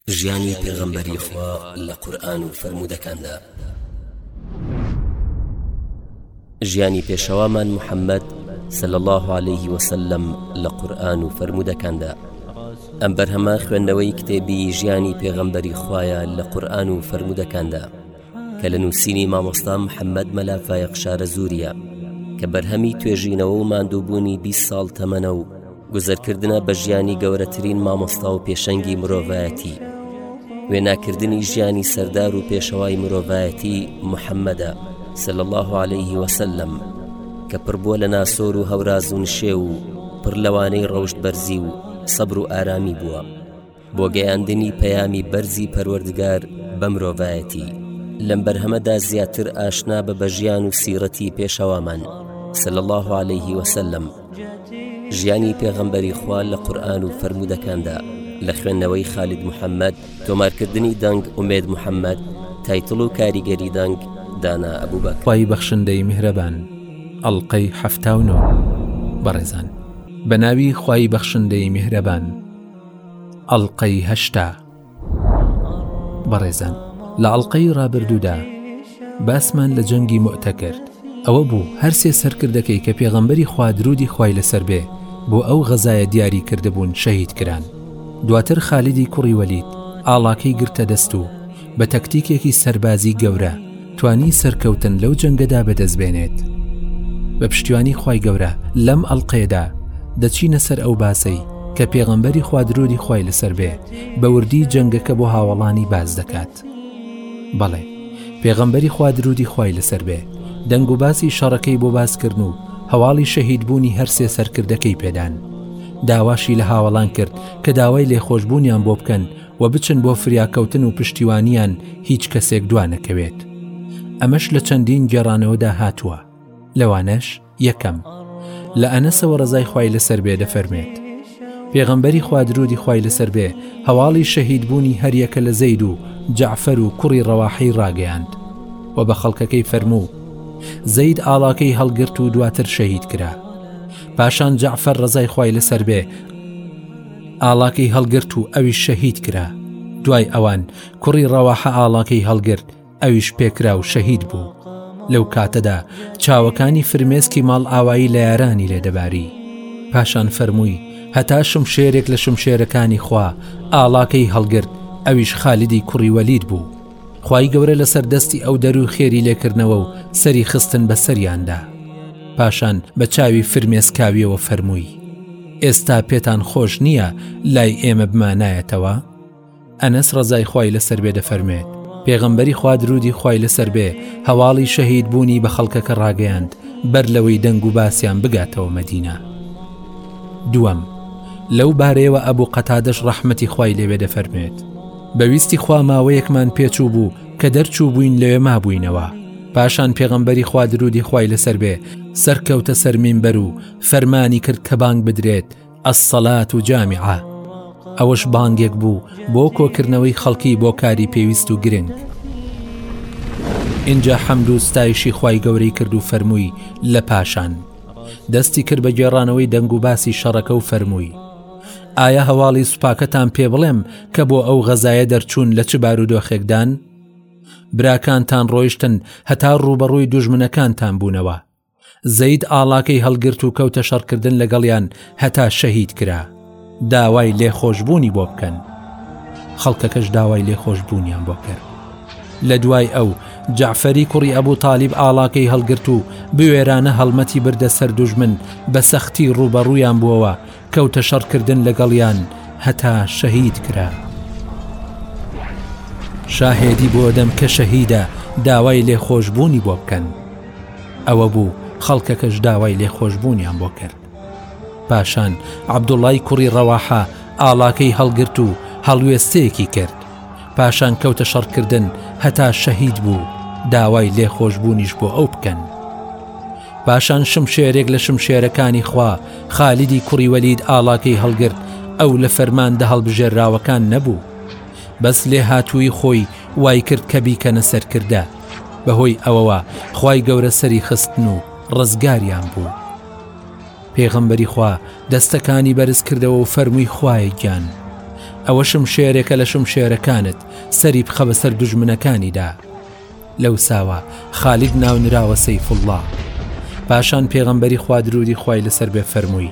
ژیانی پێغەمبەری خوا لە قورئان و فەرموودەکاندا. ژیانی پێشەوامان محەممەد صلی الله عليه وسلم لە قورئان و فەرموودەکاندا. ئەم بەرهەمە خوێندنەوەی کتێبی ژیانی پێغەمبەری خوایە لە قورئان و فەرموودەکاندا کە لە نووسینی مامۆستا محەممەد مەلافایەق شارەزووریە کە بەرهەمی توێژینەوە و ماندووبوونی 20 ساڵ تەمەنە و گوزەرکردنە بە ژیانی گەورەترین مامۆستا و پێشەنگی مرۆڤایەتی، وێناکردنی ژیانی سەردار و پێشەوای مرۆڤایەتی محەممەدە صلی الله عليه وسلم کە پڕبووە لە ناسۆر و هەوراز و نشێ و پڕ لەوانەی ڕەوشت بەرزی و سەبر و ئارامی بووە بۆ گەیاندنی پەیامی بەرزی پەروەردگار بە مرۆڤایەتی. لەم بەرهەمەدا زیاتر ئاشنا بە ژیان و سیرەتی پێشەوامان صلی الله عليه وسلم، ژیانی پێغەمبەری خوا لە قورئان و فەرموودەکاندا لە خوێندنەوەی خالید محەممەد، تۆمارکردنی دەنگ ئومێد محەممەد، تایتڵ و کاریگەری دەنگ دانا ئەبوبەکر. خوای بەخشندەی میهرەبان. ئەڵلقەی 79. بەڕێزان، بە ناوی خوای بەخشندەی میهرەبان. ئەڵلقەی 80. بەڕێزان، لە ئەڵلقەی ڕابردوودا باسمان لە جەنگی مؤتە کرد. ئەوە بوو هەر سێ سەرکردەکەی کە پێغەمبەری خوا درودی خوای لەسەر بێ بۆ ئەو غەزایە دیاری کردبوون شەهید کران. دواتر خالیدی کوڕی وەلید ئاڵاکەی گرتە دەست و بە تەکتیکێکی سەربازی گەورە توانی سەرکەوتن لەو جەنگەدا بەدەستبێنێت. بە پشتیوانی خوای گەورە لەم ئەڵلقەیەدا دەچینە سەر ئەو باسەی کە پێغەمبەری خوا درودی خوای لەسەر بێ بە وردی جەنگەکە بۆ هاوڵانی باز دەکات. بەڵێ، پێغەمبەری خوا درودی خوای لەسەر بێ دەنگ و باسی شەڕەکەی بۆ باسکردن و هەواڵی شەهیدبوونی هەر سێ سەرکردەکەی پێدان. داواشی لە هاوڵان کرد کە داوای لێخۆشبوونیان بۆ بکەن و بچن بۆ فریاکەوتن و پشتیوانیان هیچ کەسێک دوانەکەوێت. ئەمەش لە چەندین گێڕانەوەدا هاتووە. لەوانەش یەکەم لە ئەنەسەوە ڕەزای خوای لەسەر بێ دەفەرمێت پێغەمبەری خوا درودی خوای لەسەر بێ هەواڵی شەهیدبوونی هەریەکە لە زەید و جەعفەر و کوڕی ڕەواحی ڕاگەیاند و بە خەڵکەکەی فەرموو زەید ئاڵاکەی هەڵگرت و دواتر شەهید کرا. پاشان جەعفەر ڕەزای خوای لەسەر بێ ئاڵاکەی هەڵگرت و ئەویش شەهید کرا. دوای ئەوان کوڕی ڕەواحە ئاڵاکەی هەڵگرت، ئەویش پێکرا و شەهید بوو. لەو کاتەدا چاوەکانی فرمێسکی ماڵ ئاوایی لە یارانی لێدەباری. پاشان فەرمووی هەتا شمشێرێک لە شمشێرەکانی خوا ئاڵاکەی هەڵگرت، ئەویش خالیدی کوڕی وەلید بوو. خوای گەورە لەسەر دەستی ئەو دەرو خێری لێکردنەوە و سەری خستن بە سەریاندا. پاشان بە چاوی فرمێسکاویەوە فەرمووی ئێستا پێتان خۆش نییە لای ئێمە بمانایەتەوە؟ ئەنەس ڕەزای خوای لەسەر بێ دەفەرمێت پێغەمبەری خوا درودی خوای لەسەر بێ هەواڵی شەهید بوونی بە خەڵکەکە ڕاگەیاند بەر لەوەی دەنگ و باسییان بگاتەوە مەدینە. دووەم، لەو بارەیەوە ئەبوو قەتادەش ڕەحمەتی خوای لێوێ دەفەرمێت بەویستی خوا ماوەیەکمان پێچوو بوو کە دەرچوو بووین لەوێ مابووینەوە. پاشان پێغەمبەری خوا درودی خوای لەسەر بێ سەرکەوتە سەر مینبەر و فەرمانی کرد کە بانگ بدرێت ئەسسەلات و جامیعە. ئەوەش بانگێک بوو بۆ کۆکردنەوەی خەڵکی بۆ کاری پێویست و گرنگ. اینجا حەمد و ستایشی خوای گەورەی کرد و فەرمووی لە پاشان دەستی کرد بە گێڕانەوەی دەنگ و باسی شەڕەکە و فەرمووی ئایا هەواڵی سوپاکەتان پێ بڵێم کە بۆ ئەو غەزایە دەرچوون لە چ بارودۆخێکدان؟ براکانتان ڕۆیشتن هەتا ڕوبەڕووی دوژمنەکانتان بوونەوە. زەید ئاڵاکەی هەڵگرت و کەوتە شەڕکردن لەگەڵیان هەتا شەهید کرا. داوای لێخۆشبوونی بۆ بکەن. خەڵکەکەش داوای لێخۆشبوونیان بۆ کرد. لە دوای ئەو جەعفەری کوڕی ئەبوو تالیب ئاڵاکەی هەڵگرت و بوێرانە هەڵمەتی بردە سەر دوژمن بە سەختی ڕوبەڕوویان بووەوە کەوتە شەڕکردن لەگەڵیان هەتا شەهید کرا. شاهێدی بۆ دەم کە شەهیدە داوای لێخۆشبوونی بۆ بکەن. ئەوە بوو خەڵکەکەش داوای لێخۆشبوونیان بۆ کرد. پاشان عەبدوڵای کوڕی ڕەواحە ئاڵاکەی هەڵگرت و هەڵوێستەیەکی کرد. پاشان کەوتە شەڕکردن هەتا شەهید بوو، داوای لێخۆشبوونیش بۆ ئەو بکەن. پاشان شمشێرێک لە شمشێرەکانی خوا خالیدی کوڕی وەلید ئاڵاکەی هەڵگرت، ئەو لە فەرماندە هەڵبژێراوەکان نەبوو، بەس لێ هاتووی خۆی وای کرد کە بیکەنە سەرکردە. بەهۆی ئەوەوە خوای گەورە سەری خستن و ڕزگاریان بوو. پێغەمبەری خوا دەستەکانی بەرز کردەوە و فەرمووی خوای گیان ئەوەشم شێرێکە لە شم شێرەکانت سەری بخە بەسەر دوژمنەکانیدا. لەو ساوە خالید ناونراوە سەیف الله. پاشان پێغەمبەری خوا درودی خوای لەسەر بێ فەرمووی: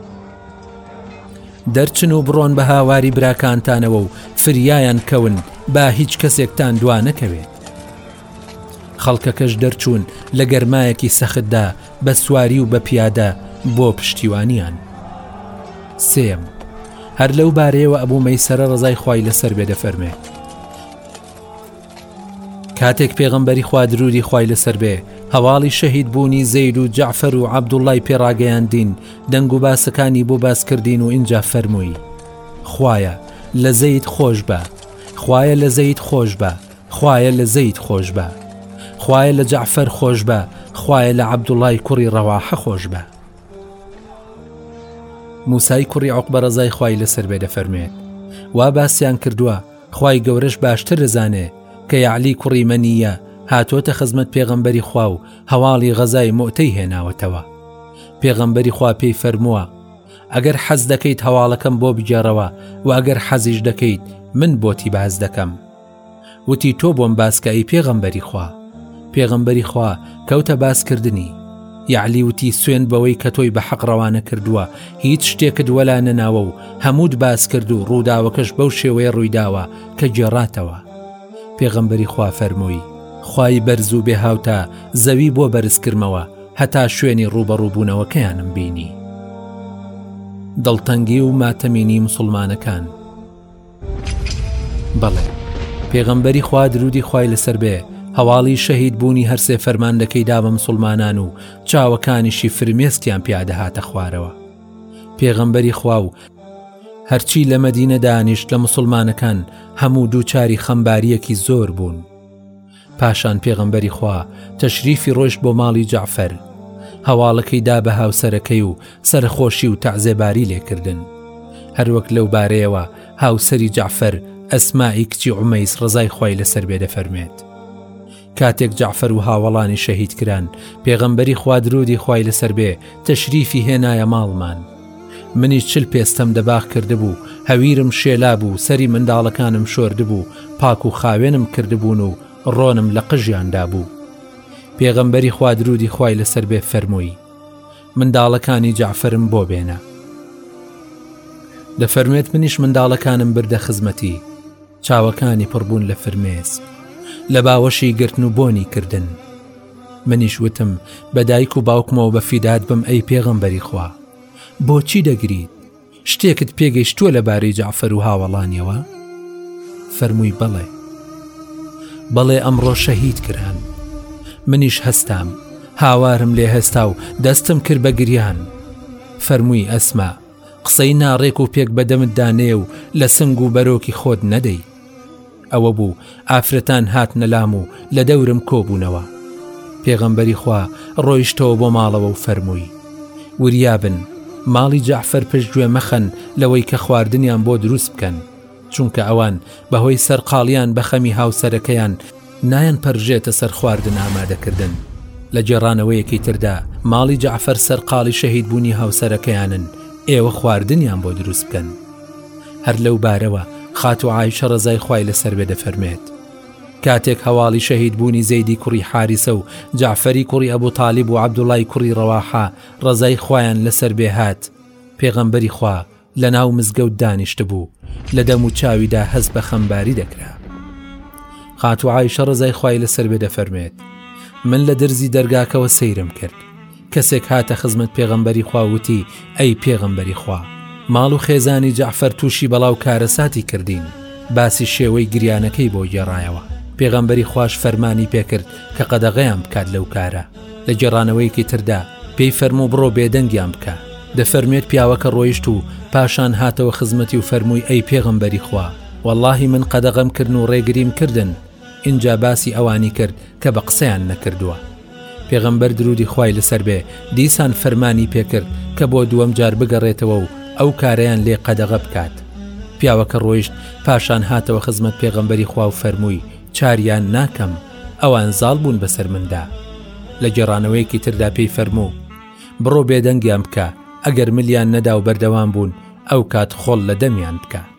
دەرچن و بڕۆن بە هاواری براکانتانەوە و فریایان کەون با هیچ کەسێکتان دوا نەکەوێت. خەڵکەکەش دەرچوون لە گەرمایەکی سەختدا بە سواری و بە پیادە بۆ پشتیوانیان. سێم، هەر لەو بارەیەوە ئەبوو مەیسەرە ڕزای خوای لەسەر بێ دەفەرمێت: کاتێک پێغەمبەری خوا درودی خوای لەسەر بێ هەواڵی شەهید بوونی زەید و جەعفەر و عەبدوڵڵای پێڕاگەیاندین، دەنگ و باسەکانی بۆ باسکردین و ئینجا فەرمووی: خوایە لە زەید خۆش بە، خوایە لە زەید خۆش بە، خوایە لە زەید خۆش بە، خوایە لە جەعفەر خۆش بە، خوایە لە عەبدوڵڵای کوڕی ڕەواحە خۆش بە. موسای کوڕی عوقبە ڕزای خوای لەسەر بێ دەفەرمێت: وا باسییان کردووە خوای گەورەش باشتر دەزانێ کە یعلی کوڕی مەنیە هاتۆتە خزمەت پێغەمبەری خوا و هەواڵی غەزای مۆتەی هێناوەتەوە. پێغەمبەری خوا پێی فەرمووە: ئەگەر حەز دەکەیت هەواڵەکەم بۆ بگێڕەوە و ئەگەر حەزیش دەکەیت من بۆتی باز دەکەم. وتی تۆ بۆم باسکایی پێغەمبەری خوا. پێغەمبەری خوا کەوتە باسکردنی. یعلی وتی سوێن بەوەی کە تۆی بە حەق ڕەوانە کردووە، هیچ شتێکت وەلا نەناوە و هەمووت باس کرد و ڕووداوەکەش بەو شێوەیە ڕوویداوە کە گێڕاتەوە. پێغەمبەری خوا فەرمووی: خوای بەرز و بێ هاوتا زەوی بۆ بەرز کردمەوە هەتا شوێنی ڕوبەڕووبوونەوەکەیانم بینی. دڵتەنگی و ماتەمینی موسڵمانەکان. بەڵێ، پێغەمبەری خوا درودی خوای لەسەر بێ هەواڵی شەهید بوونی هەرسێ فەرماندەکەی دا بە موسڵمانان و چاوەکانیشی فرمێستیان پیادەهاتە خوارەوە. پێغەمبەری خوا و هەرچی لە مەدینە دانیشت لە موسڵمانەکان هەموو دووچاری خەمباریەکی زۆر بوون. پاشان پێغەمبەری خوا تەشریفی ڕۆیشت بۆ ماڵی جەعفەر. هەواڵەکەی دا بە هاوسەرەکەی و سەرخۆشی و تەعزێباری لێکردن. هەروەک لەو بارەیەوە هاوسەری جەعفەر ئەسمائی کچی عومەیس ڕزای خوای لەسەر بێ دەفەرمێت: کاتێک جەعفەر و هاوڵانی شەهید کران، پێغەمبەری خوا درودی خوای لەسەر بێ تەشریفی هێنایە ماڵمان. منیش چل پێستەم دەباغ کردبوو، هەویرم شێلا بوو، سەری منداڵەکانم شۆردبوو، پاک و خاوێنم کردبوون و ڕۆنم لە قژیاندا بوو. پێغەمبەری خوا درودی خوای لەسەر بێ فەرمووی: منداڵەکانی جەعفەرم بۆ بێنە. دەفەرمێت منیش منداڵەکانم بردە خزمەتی، چاوەکانی پڕبوون لە فرمێسک، لە باوەشی گرتن و بۆنی کردن. منیش وتم بە دایک و باوکمەوە بە فیدات بم ئەی پێغەمبەری خوا، بۆچی دەگریت؟ شتێکت پێگەیشتووە لەبارەی جەعفەر و هاوڵانیەوە؟ فەرمووی: بەڵێ. بەڵێ ئەمڕۆ شەهید کران. منیش هەستام، هاوارم لێ هەستا و دەستم کرد بە گریان. فەرمووی: ئەسما، قسەی ناڕێک و پێک بەدەمت دانێ و لە سنگ و بەرۆکی خۆت نەدەی. ئەوە بوو ئافرەتان هات نەلام و لە دەورم کۆبوونەوە. پێغەمبەری خوا ڕۆیشتەوە بۆ ماڵەوە و فەرمووی: وریابن، ماڵی جەعفەر پشتگوێ مەخەن لەوەی کە خواردنیان بۆ دروست بکەن، چونکە ئەوان بەهۆی سەرقاڵیان بە خەمی هاوسەرەکەیان نایەن پەرژێتە سەر خواردن ئامادەکردن. لە جێڕانەوەیەکی تردا ماڵی جەعفەر سەرقاڵی شەهید بوونی هاوسەرەکەیانن، ئێوە خواردنیان بۆ دروست بکەن. هەر لەو بارەوە خاتو عایشە ڕزای خوای لەسەر بێ دەفەرمێت: کاتێک هەواڵی شەهید بوونی زەیدی کوڕی حارسە و جەعفەری کوڕی ئەبوو تاالب و عەبدوڵای کوڕی ڕەواحە ڕزای خوایان لەسەر بێ هات، پێغەمبەری خوا لە ناو مزگەوت دانیشتە بوو، لە دەم و چاویدا هەست بە خەمباری دەکرا. خاتو عایشە ڕزای خوای لەسەر بێ دەفەرمێت: من لە دەرزی دەرگاکەوە سەیرم کرد، کەسێک هاتە خزمەت پێغەمبەری خوا وتی: ئەی پێغەمبەری خوا، ماڵ و خێزانی جەعفەر تووشی بەڵاو کارەساتی کردین. باسی شێوەی گریانەکەی بۆ گێڕایەوە. پێغەمبەری خوش فەرمانی پێکرد کە قەدەغەیان بکات لەو کارە. لە گێڕانەوەیەکی تردا پێی فەرموو بڕۆ بێدەنگیان بکە. دەفەرمێت پیاوەکە ڕۆیشت و پاشان هاتەوە خزمەتی و فەرمووی: ئەی پێغەمبەری خوا، واللهی من قەدەغەم کردن و ڕێگریم کردن. اینجا باسی ئەوانی کرد کە بە قسەیان نەکردووە. پێغەمبەر درودی خوای لەسەر بێ دیسان فەرمانی پێکرد کە بۆ دووەم جار بگەڕێتەوە و ئەو کارەیان لێ قەدەغە بکات. پیاوەکە ڕۆیشت پاشان هاتەوە خزمەت پێغەمبەری خوا و فەرمووی: چاریان ناکەم، ئەوان زاڵ بوون بەسەر مندا. لە گێڕانەوەیەکی تردا پێی فەرموو: بڕۆ بێدەنگیان بکە، ئەگەر ملیان نەدا و بەردەوام بوون ئەو کات خۆڵ لە دەمیان بکە.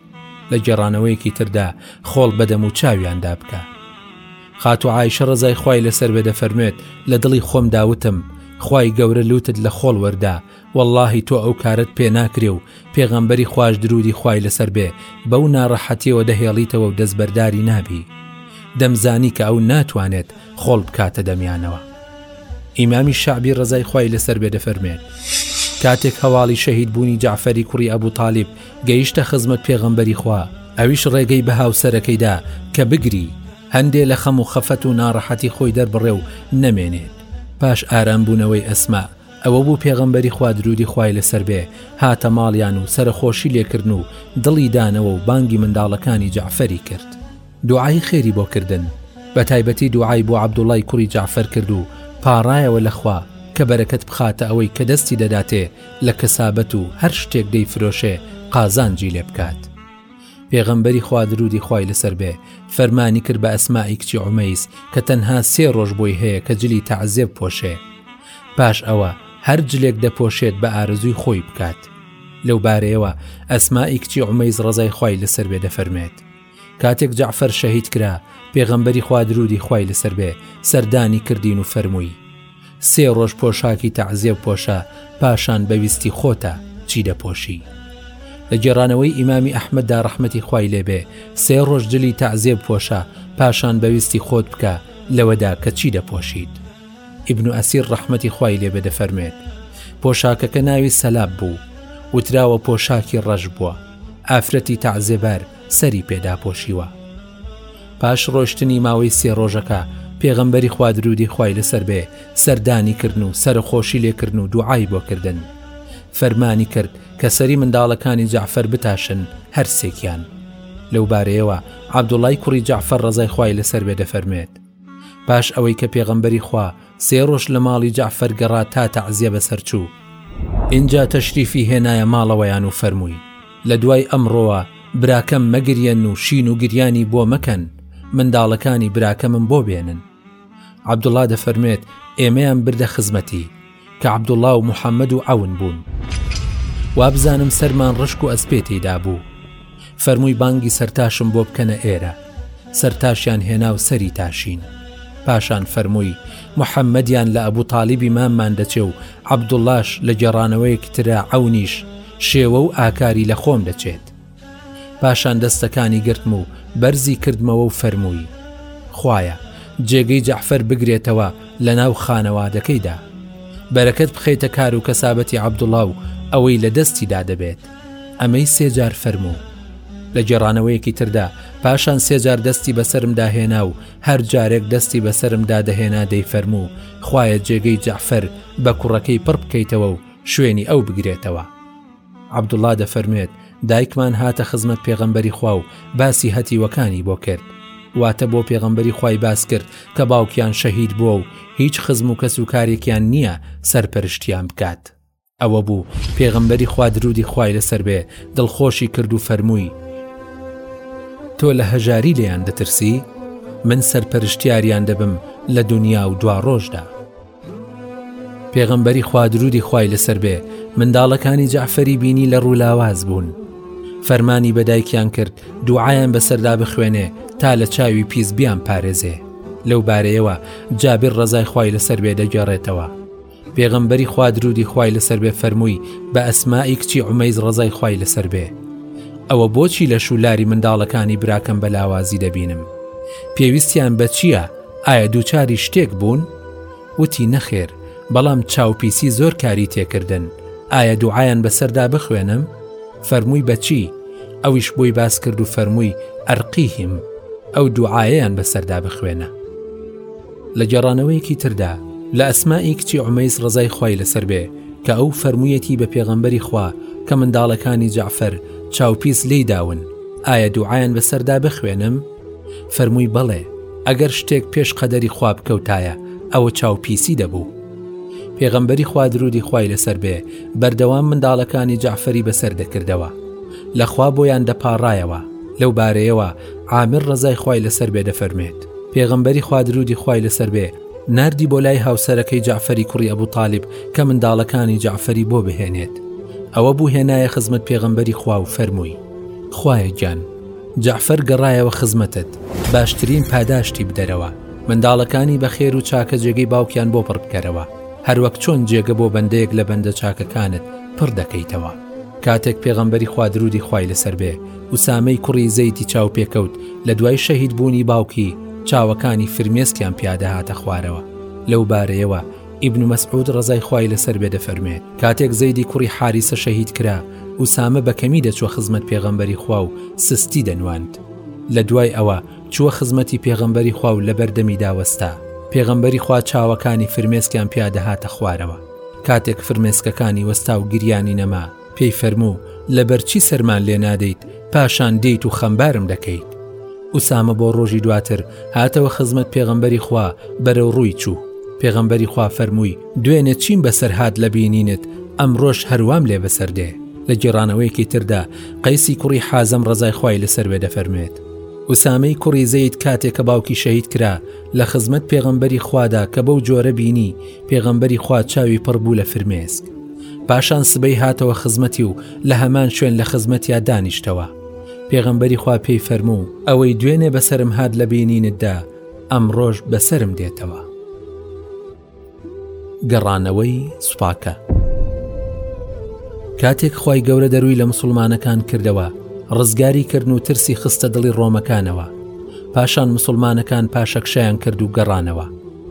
لە گێڕانەوەیەکی تردا خۆڵ بەدەم و چاویاندا بکە. خاتو عایشە ڕزای خوای لەسەر بێ دەفەرمێت لە دڵی خۆم داوتم خوای گەورە لوتت لە خۆڵ وەردا، واللهی تۆ ئەو کارت پێ ناکرێ و پێغەمبەری خوای درودی خوای لەسەر بێ بەو ناڕەحەتیەوە دەهێڵیتەوە و دەستبەرداری نابی، دەمزانی کە ئەو ناتوانێت خۆڵ بکاتە دەمیانەوە. ئیمامی شعبی ڕزای خوای لەسەر بێ دەفەرمێت کاتێک هەواڵی شەهید بوونی جعفەری کوڕی ئەبوو تاالب گەیشتە خزمەت پێغەمبەری خوا، ئەویش ڕێگەی بە هاوسەرەکەیدا کە بگری هەندێ لە خەم و خەفەت و ناڕەحەتی خۆی دەربڕێ و نەمێنێت. پاش ئارامبوونەوەی ئەسما ئەوە بوو پێغەمبەری خوا درودی خوای لەسەر بێ هاتە ماڵیان و سەرخۆشی لێکردن و دڵی دانەوە و بانگی منداڵەکانی جعفەری کرد. دوعای خێری بۆ کردن، بە تایبەتی دوعای بۆ عەبدوڵای کوڕی جعفەر کرد و پاڕایەوە لەخوا کە بەرەکەت بخاتە ئەوەی کە دەستی دەداتێ لە کەسابەت و هەر شتێک دەیفرۆشێ قازانجی لێ بکات. پێغەمبەری خوا درودی خوای لەسەر بێ فەرمانی کرد بە ئەسمائی کچی عومەیس کە تەنها 3 ڕۆژ بۆی هەیە کە جلی تەعزیە بپۆشێ، پاش ئەوە هەر جلێک دەپۆشێت بە ئارزووی خۆی بکات. لەو بارەیەوە ئەسمائی کچی عومەیس ڕزای خوای لەسەر بێ دەفەرمێت کاتێک جعفەر شەهید کرا پێغەمبەری خوا درودی خوای لەسەر بێ سەردانی کردین و فەرمووی 3 ڕۆژ پۆشاکی تەعزیە بپۆشە پاشان بەویستی خۆتە چی دەپۆشی. لە گێڕانەوەی ئیمامی ئەحمەددا ڕەحمەتی خوای لێبێ 3 ڕۆژ جلی تەعزیە بپۆشە پاشان بەویستی خۆت بکە لەوەدا کە چی دەپۆشیت. ئیبن ئەسیر ڕەحمەتی خوای لێبێ دەفەرمێت پۆشاکەکە ناوی سەلاب بوو، وتراوە پۆشاکی ڕەش بووە، ئافرەتی تەعزیەبار سەری پێدا پۆشیوە. پاش ڕۆشتنی ماوەی 3 ڕۆژەکە پێغەمبەری خوا درودی خوای لەسەر بێ سەردانی کردن و سەرخۆشی لێکردن و دوعای بۆ کردن. فەرمانی کرد کە سەری منداڵەکانی جعفەر بتاشن هەر سێکیان. لەو بارەیەوە عەبدوڵای کوڕی جعفەر ڕزای خوای لەسەر بێ دەفەرمێت پاش ئەوەی کە پێغەمبەری خوا 3 ڕۆژ لە ماڵی جعفەر گەڕا تا تەعزیە بەسەر چوو، اینجا تەشریفی هێنایە ماڵەوەیان و فەرمووی لە دوای ئەمڕۆوە براکەم مەگریەن و شین و گریانی بۆ مەکەن، منداڵەکانی براکەمم بۆ بێنن. عەبدوڵا دەفەرمێت ئێمەیان بردە خزمەتی کە عەبدوڵا و محەممەد و عەون بوون، وابزانم سەرمان ڕشک و ئەسپێ تێیدا بوو. فەرمووی بانگی سەرتاشم بۆ بکەنە ئێرە، سەرتاشیان هێنا و سەری تاشین. پاشان فەرمووی محەممەدیان لە ئەبوو تاالبی ماممان دەچێ و عەبدوڵاش لە گێڕانەوەیەکی ترا عەونیش شێوە و ئاکاری لە خۆم دەچێت. پاشان دەستەکانی گرتم و بەرزی کردمەوە و فەرمووی خوایە جێگەی جعفەر بگرێتەوە لە ناو خانەوادەکەیدا، بەرەکەت بخەیتە کار و کەسابەتی عەبدوڵا و ئەوەی لە دەستیدا دەبێت. ئەمەی 3 جار فەرموو. لە گێڕانەوەیەکی تردا پاشان 3 جار دەستی بەسرمدا هێنا و هەر جارێک دەستی بەسرمدا دەهێنا دەی فەرموو خوایە جێگەی جعفەر بە کوڕەکەی پڕ بکەیتەوە و شوێنی ئەو بگرێتەوە. عەبدوڵا دەفەرمێت دایکمان هاتە خزمەت پێغەمبەری خوا و باسی هەتیوەکانی بۆ کرد، واتە بۆ پێغەمبەری خوای باس کرد کە باوکیان شەهید بووە و هیچ خزم و کەس و کارێکیان نییە سەرپەرشتیان بکات. ئەوە بوو پێغەمبەری خوا درودی خوای لەسەر بێ دڵخۆشی کرد و فەرمووی تۆ لە هەژاری لێیان دەترسی؟ من سەرپەرشتیاریان دەبم لە دنیا و دوا ڕۆژدا. پێغەمبەری خوا درودی خوای لەسەر بێ منداڵەکانی جعفەری بینی لە ڕوولاواز بوون، فەرمانی بەدایکیان کرد دوعایان بەسەردا بخوێنێ تا لە چاوی پیس بیان پارێزێ. لەو بارەیەوە جابر ڕزای خوای لەسەر بێ دەگەڕێتەوە. پێغەمبەری خوا درودی خوای لەسەر بێ فەرمووی بە ئەسمائی کچی عومەیس ڕزای خوای لەسەر بێ ئەوە بۆچی لە شولاری منداڵەکانی براکەم بە لاوازی دەبینم؟ پێویستیان بە چییە؟ ئایا دووچاری شتێک بوون؟ وتی نەخێر، بەڵام چاوپیسی زۆر کاری تێکردن. ئایا دوعایان بەسەردا بخوێنم؟ فەرمووی بەچی؟ ئەویش بۆی باس کرد و فەرمووی ئەرقیهم، ئەو دوعایەیان بەسەردا بخوێنە. لە گێڕانەوەیەکی تردا لە ئەسمائی کچی عومەیس ڕزای خوای لەسەر بێ کە ئەو فەرموویەتی بە پێغەمبەری خوا کە منداڵەکانی جعفەر چاوپیس لی داون ئایا دوعایان بەسەردا بخوێنم؟ فەرمووی بەڵێ، ئەگەر شتێک پێش قەدەری خوا بکەوتایە ئەوە چاوپیسی دەبوو. پێغەمبەری خوا درودی خوای لەسەر بێ بەردەوام منداڵەکانی جعفەری بەسەر دەکردەوە، لەخوا بۆیان دەپاڕایەوە. لەو بارەیەوە عامر ڕزای خوای لەسەر بێ دەفەرمێت پێغەمبەری خوا درودی خوای لەسەر بێ ناردی بۆ لای هاوسەرەکەی جعفەری کوڕی ئەبوو تاالب کە منداڵەکانی جعفەری بۆ بهێنێت. ئەوە بوو هێنایە خزمەت پێغەمبەری خوا و فەرمووی خوایە گیان جعفەر گەڕایەوە خزمەتت، باشترین پاداشتی بدەرەوە، منداڵەکانی بەخێر و چاکە جێگەی باوکیان بۆ پڕ بکەرەوە، هەروەک چۆن جێگە بۆ بەندەیەک لە بەندە چاکەکانت پڕ دەکەیتەوە. کاتێک پێغەمبەری خوا درودی خوای لەسەر بێ، ئوسامەی کوڕی زەیدی چاو پێکەوت لە دوای شەهید بوونی باوکی چاوەکانی فرمێسکیان پیادە هاتە خوارەوە. لەو بارەیەوە ئیبن مەسعود ڕەزای خوای لەسەر بێ دەفەرمێت کاتێک زەیدی کوڕی حاریسە شەهید کرا، ئوسامە بەکەمی دەچوە خزمەت پێغەمبەری خوا و سستی دەنواند. لە دوای ئەوە چووە خزمەتی پێغەمبەری خوا و لە بەردەمی داوەستا. پێغەمبەری خوا چاوەکانی فرمێسکیان پیادە هاتە خوارەوە. کاتێک فرمێسکەکانی وەستا و گریانی نەما، پێی فەرموو لەبەرچی سەرمان لێ نادەیت، پاشان دەیت و خەمبارم دەکەیت. ئوسامە بۆ ڕۆژی دواتر هاتەوە خزمەت پێغەمبەری خوا بەرەو ڕووی چوو. پێغەمبەری خوا فەرمووی دوێنێ چیم بەسەر هات لە بینینت، ئەمڕۆژ هەروام لێ بەسەر دێ. لە گێڕانەوەیەکی تردا قەیسی کوڕی حازەم ڕەزای خوای لەسەر بێ دەفەرمێت ئوسامەی کوڕی زەید کاتێک کە باوکی شەهید کرا لە خزمەت پێغەمبەری خوادا کە بەو جۆرە بینی پێغەمبەری خوا چاوی پڕ بوو لە فرمێسک. پاشان سبەی هاتەوە خزمەتی و لە هەمان شوێن لە خزمەتیا دانیشتەوە. پێغەمبەری خوا پێی فەرموو ئەوەی دوێنێ بەسرم هات لە بینینتدا، ئەمڕۆژ بەسرم دێتەوە. گەڕانەوەی سوپاکە. کاتێک خوای گەورە دەروی لە مسلمانەکان کردەوە، ڕزگاری کردن و ترسی خستە دڵی ڕۆمەکانەوە. پاشان مسلمانەکان پاشەکشەیان کرد و گەڕانەوە.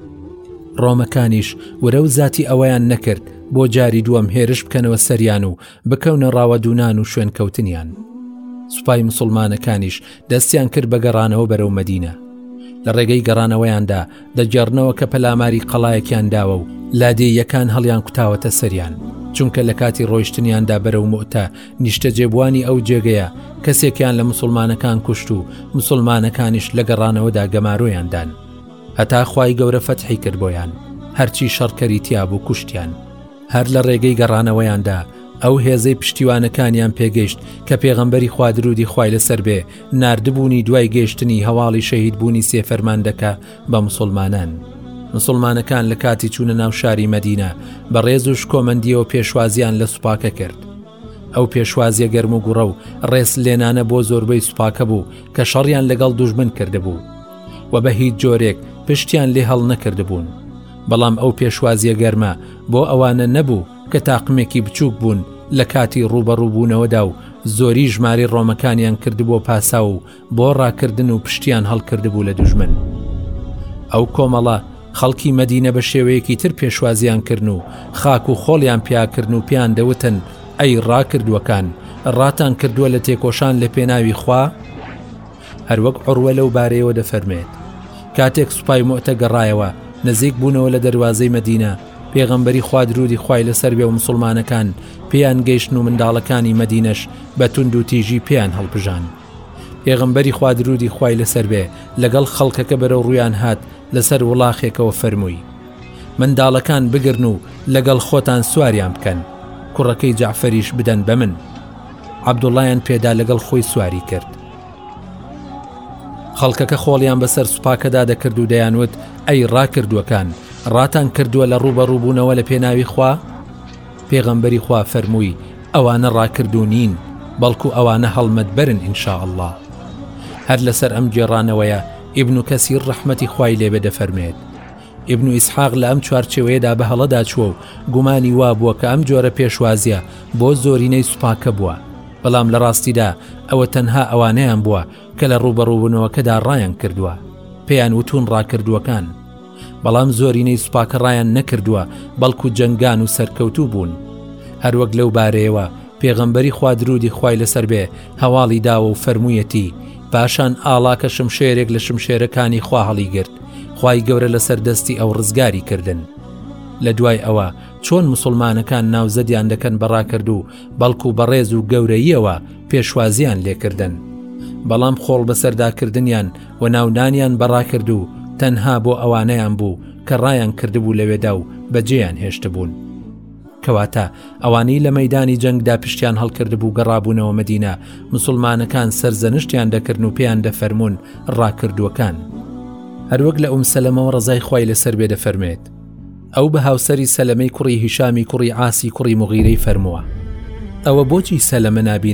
ڕۆمەکانیش وەرە و زاتی ئەوەیان نەکرد بۆ جاری دووەم هێرش بکەنەوە سەریان و بکەونە ڕاوەدونان و شوێن کەوتنیان. سوپای مسلمانەکانیش دەستیان کرد بە گەڕانەوە بەرەو مەدینە. لە ڕێگەی گەڕانەوەیاندا دەجێڕنەوە کە پەلاماری قەڵایەکیان داوە و لادێیەکان هەڵیان کوتاوەتە سەریان، چونکە لە کاتی ڕۆیشتنیاندا بەرەو مۆتە نیشتە جێبوانی ئەو جێگەیە کەسێکیان لە مسلمانەکان کوشت و مسلمانەکانیش لە گەڕانەوەدا گەماڕۆیاندان، هەتا خوای گەورە فەتحی کرد بۆیان، هەرچی شەڕکەری تیا بوو کوشتیان. هەر لە ڕێگەی گەڕانەوەیاندا ئەو هێزەی پشتیوانەکانیان پێگەیشت کە پێغەمبەری خوا درودی خوای لەسەر بێ ناردبوونی دوای گەیشتنی هەواڵی شەهید بوونی سێ فەرماندەکە بە مسلمانان. مسلمانەکان لە کاتی چوونە ناو شاری مەدینە بە ڕێز و شکۆمەندیەوە پێشوازیان لە سوپاکە کرد. ئەو پێشوازیە گەرم و گوڕە و ڕێز لێنانە بۆ زۆربەی سوپاکە بوو کە شەڕیان لەگەڵ دوژمن کردبوو و بە هیچ جۆرێک پشتیان لێ هەڵ نەکردبوون. بەڵام ئەو پێشوازیە گەرمە بۆ ئەوانە نەبوو کە تاقمێکی بچووک بوون لە کاتی ڕوبەڕووبوونەوەدا و زۆری ژماری ڕۆمەکانیان کردبووە پاسا و بۆ ڕاکردن و پشتیان هەڵکردبوو لە دوژمن. ئەو کۆمەڵە خەڵکی مەدینە بە شێوەیەکی تر پێشوازیان کردن و خاک و خۆڵیان پیاکردن و پیان دەوتن ئەی ڕاکردووەکان، ڕاتان کردووە لە تێکۆشان لە پێناوی خوا. هەروەک عوروە لەو بارەیەوە دەفەرمێت کاتێک سوپای مۆتە گەڕایەوە نزیک بوونەوە لە دەروازەی مەدینە، پێغەمبەری خوا درودی خوای لەسەر بێ و مسلمانەکان پێیان گەیشتن و منداڵەکانی مەدینەش بە توند و تیژی پێیان هەڵبژان. پێغەمبەری خوا درودی خوای لەسەر بێ لەگەڵ خەڵکەکە بەرەو ڕوویان هات لەسەر وڵاخێکەوە فەرمووی منداڵەکان بگرن و لەگەڵ خۆتان سواریان بکەن، کوڕەکەی جعفەریش بدەن بە من. عەبدوڵڵایان پێدا لەگەڵ خۆی سواری کرد. خەڵکەکە خۆڵیان بەسەر سوپاکەدا دەکرد و دەیانوت ئەی ڕاکردووەکان، ڕاتان کردووە لە ڕوبەڕووبوونەوە لە پێناوی خوا؟ پێغەمبەری خوا فەرمووی ئەوانە ڕاکردوو نین، بەڵکو ئەوانە هەڵمەت بەرن ئینشاء الله. هەر لەسەر ئەم گێڕانەوەیە ئیبن کەسیر ڕەحمەتی خوای لێبێ دەفەرمێت ئیبن ئیسحاق لە ئەم چوارچێوەیەدا بە هەڵەدا چووە و گومانی وا بووە کە ئەم جۆرە پێشوازیە بۆ زۆرینەی سوپاکە بووە، بەڵام لە ڕاستیدا ئەوە تەنها ئەوانەیان بووە کە لە ڕوبەڕووبوونەوەکەدا ڕایان کردووە، پێیان وتون ڕاکردووەکان، بەڵام زۆرینەی سوپاکە ڕایان نەکردووە بەڵکو جەنگان و سەرکەوتوو بوون. هەروەک لەو بارەیەوە پێغەمبەری خوا درودی خوای لەسەر بێ هەواڵی داوە و فەرموویەتی پاشان ئاڵاکە شمشێرێک لە شمشێرەکانی خوا هەڵی گرت، خوای گەورە لەسەر دەستی ئەو ڕزگاری کردن. لە دوای ئەوە چۆن مسلمانەکان ناوزەدیان دەکەن بەڕاکرد و بەڵکو بەڕێز و گەورەیەوە پێشوازیان لێکردن، بەڵام خۆڵ بەسەرداکردنیان و ناونانیان بەڕاکرد و تەنها بۆ ئەوانەیان بوو کە ڕایان کردبوو لەوێدا و بەجێیان هێشت بوون. کەواتە ئەوانەی لە مەیدانی جەنگدا پشتیان هەڵکردبوو گەڕابوونەوە مەدینە، مسلمانەکان سەرزەنشتیان دەکردن و پێیان دەفەرمون ڕاکردووەکان. هەروەک لە سەلەمەوە ڕەزای خوای لەسەر بێ دەفەرمێت ئەو بە هاوسەری سەلەمەی کوڕی هیشامی کوڕی عاسی کوڕی مغیرەی فەرمووە ئەوە بۆچی سەلەمە نابینم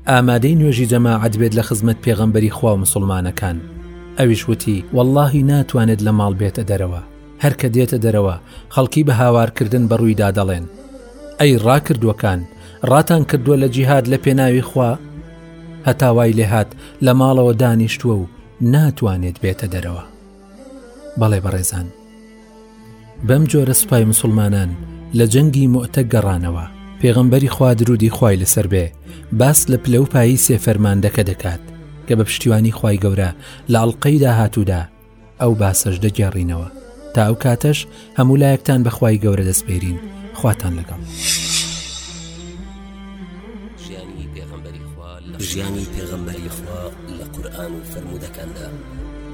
ئامادەی نوێژی جەماعەت بێت لە خزمەت پێغەمبەری خوا و مسلمانەکان. ئەویش وتی واللهی ناتوانێت لە ماڵ بێتە دەرەوە، هەر کە دێتە دەرەوە خەڵکی بە هاوارکردن بەڕوویدا دەڵێن ئەی ڕاکردووەکان، ڕاتان کردووە لە جیهاد لە پێناوی خوا؟ هەتاوای لێهات لە ماڵەوە دانیشتووە و ناتوانێت بێتە دەرەوە. بەڵێ بەڕێزان، بەم جۆرە سوپای مسلمانان لە جەنگی مؤتە گەڕانەوە. پێغەمبەری خوا درودی خوای لەسەر بێ باس لە پلە و پایی سێ فەرماندەکە دەکات کە بە پشتیوانی خوای گەورە لە ئەڵقەی داهاتوودا ئەو باسەش دەگێڕینەوە. تا ئەو کاتەش هەموو لایەکتان بە خوای گەورە دەستپێرین. خواتان لەگەڵ. ژیانی پێغەمبەری خوا لە قورئان و فەرمودەکاندا